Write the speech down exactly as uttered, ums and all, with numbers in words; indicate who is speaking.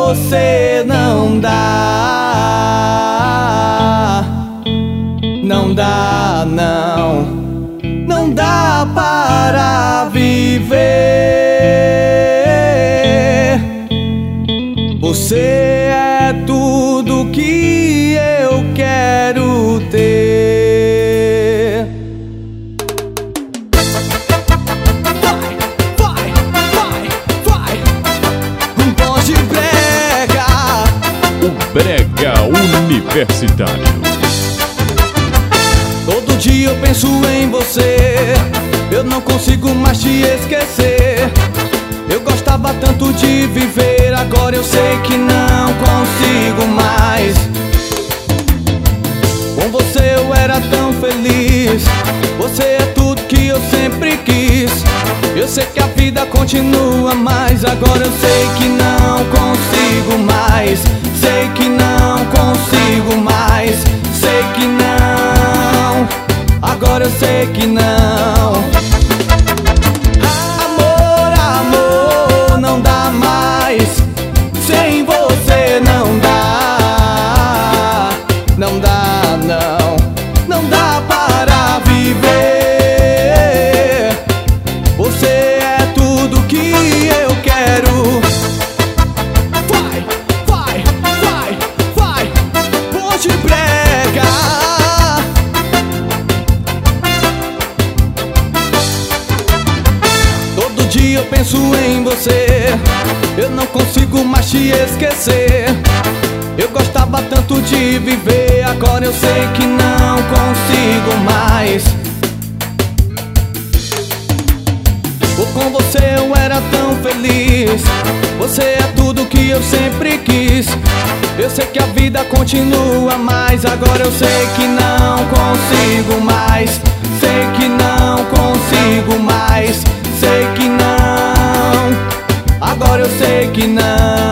Speaker 1: você não dá. Não dá, não. Não dá para viver. Você é tudo que eu quero ter. Vai, vai, vai, vai. Um bonde brega.
Speaker 2: O Brega Universitário.
Speaker 1: Todo dia eu penso em você, eu não consigo mais te esquecer. Eu gostava tanto de viver, agora eu sei que não consigo mais. Com você eu era tão feliz, você é tudo que eu sempre quis. Eu sei que a vida continua, mas agora eu sei que não consigo mais. Sei que não consigo mais, sei que não, agora eu sei que não. Amor, amor, não dá mais. Sem você não dá. Não dá, não. Não dá para viver. Você é tudo que eu quero. Vai, vai, vai, vai. Bonde brega. Todo dia eu penso em você, eu não consigo mais te esquecer. Eu gostava tanto de viver, agora eu sei que não consigo mais. Com você eu era tão feliz, você é tudo que eu sempre quis. Eu sei que a vida continua, mas agora eu sei que não consigo mais. Sei que não consigo mais. Sei que não, agora eu sei que não.